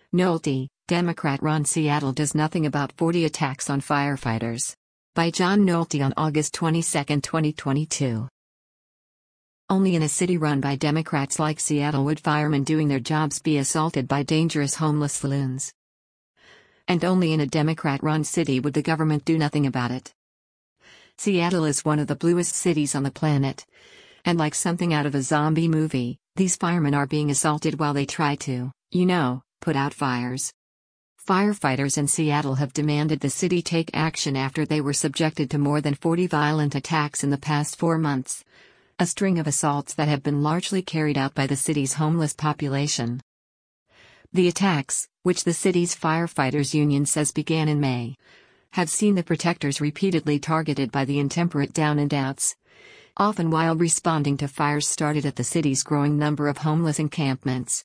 Nolte, Democrat-run Seattle does nothing about 40 attacks on firefighters. By John Nolte on August 22, 2022. Only in a city run by Democrats like Seattle would firemen doing their jobs be assaulted by dangerous homeless loons. And only in a Democrat-run city would the government do nothing about it. Seattle is one of the bluest cities on the planet. And like something out of a zombie movie, these firemen are being assaulted while they try to, put out fires. Firefighters in Seattle have demanded the city take action after they were subjected to more than 40 violent attacks in the past 4 months. A string of assaults that have been largely carried out by the city's homeless population. The attacks, which the city's firefighters union says began in May, have seen the protectors repeatedly targeted by the intemperate down and outs, often while responding to fires started at the city's growing number of homeless encampments.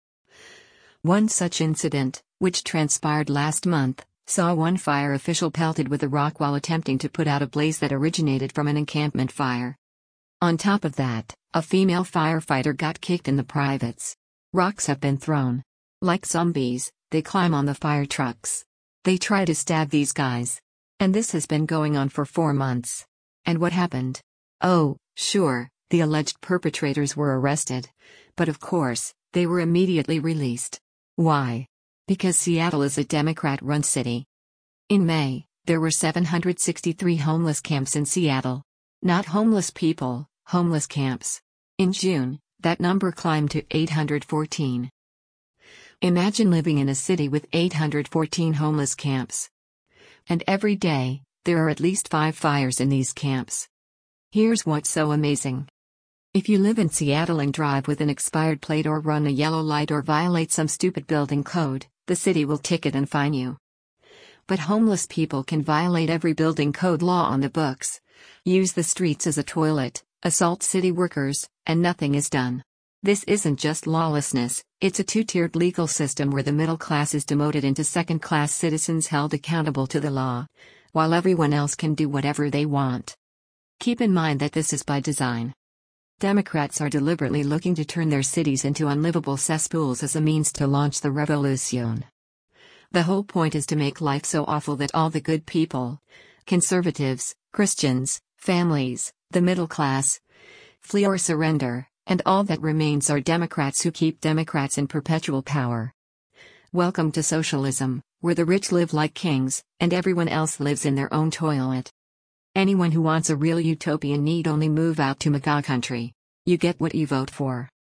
One such incident, which transpired last month, saw one fire official pelted with a rock while attempting to put out a blaze that originated from an encampment fire. On top of that, a female firefighter got kicked in the privates. Rocks have been thrown. Like zombies, they climb on the fire trucks. They try to stab these guys. And this has been going on for 4 months. And what happened? Oh, sure, the alleged perpetrators were arrested. But of course, they were immediately released. Why? Because Seattle is a Democrat-run city. In May, there were 763 homeless camps in Seattle. Not homeless people, homeless camps. In June, that number climbed to 814. Imagine living in a city with 814 homeless camps. And every day, there are at least 5 fires in these camps. Here's what's so amazing. If you live in Seattle and drive with an expired plate or run a yellow light or violate some stupid building code, the city will ticket and fine you. But homeless people can violate every building code law on the books, use the streets as a toilet, assault city workers, and nothing is done. This isn't just lawlessness, it's a 2-tiered legal system where the middle class is demoted into second-class citizens held accountable to the law, while everyone else can do whatever they want. Keep in mind that this is by design. Democrats are deliberately looking to turn their cities into unlivable cesspools as a means to launch the revolution. The whole point is to make life so awful that all the good people, conservatives, Christians, families, the middle class, flee or surrender, and all that remains are Democrats who keep Democrats in perpetual power. Welcome to socialism, where the rich live like kings, and everyone else lives in their own toilet. Anyone who wants a real utopian need only move out to MAGA country. You get what you vote for.